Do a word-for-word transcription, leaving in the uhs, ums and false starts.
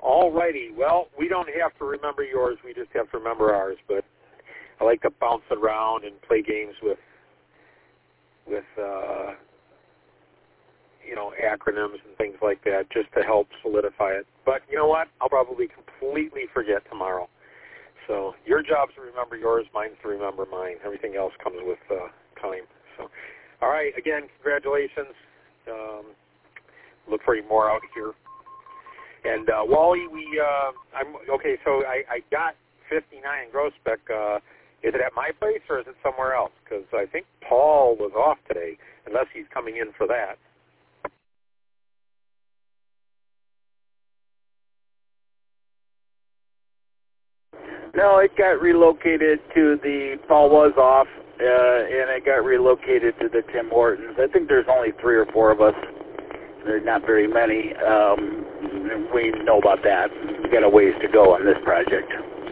All righty. Well, we don't have to remember yours. We just have to remember ours. But I like to bounce around and play games with, with uh, you know, acronyms and things like that just to help solidify it. But you know what? I'll probably completely forget tomorrow. So your job's to remember yours, mine's to remember mine. Everything else comes with uh, time. So, all right. Again, congratulations. Um, look for you more out here. And uh, Wally, we uh, I'm okay. So I, I got fifty-nine Groesbeck. Uh, is it at my place or is it somewhere else? Because I think Paul was off today, unless he's coming in for that. No, it got relocated to the, Paul was off, uh, and it got relocated to the Tim Hortons. I think there's only three or four of us. There's not very many. Um, we know about that. We got a ways to go on this project.